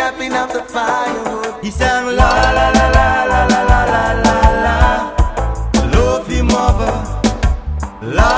chopping up the firewood. He sang la la la la la la la la la la. Love him mother, la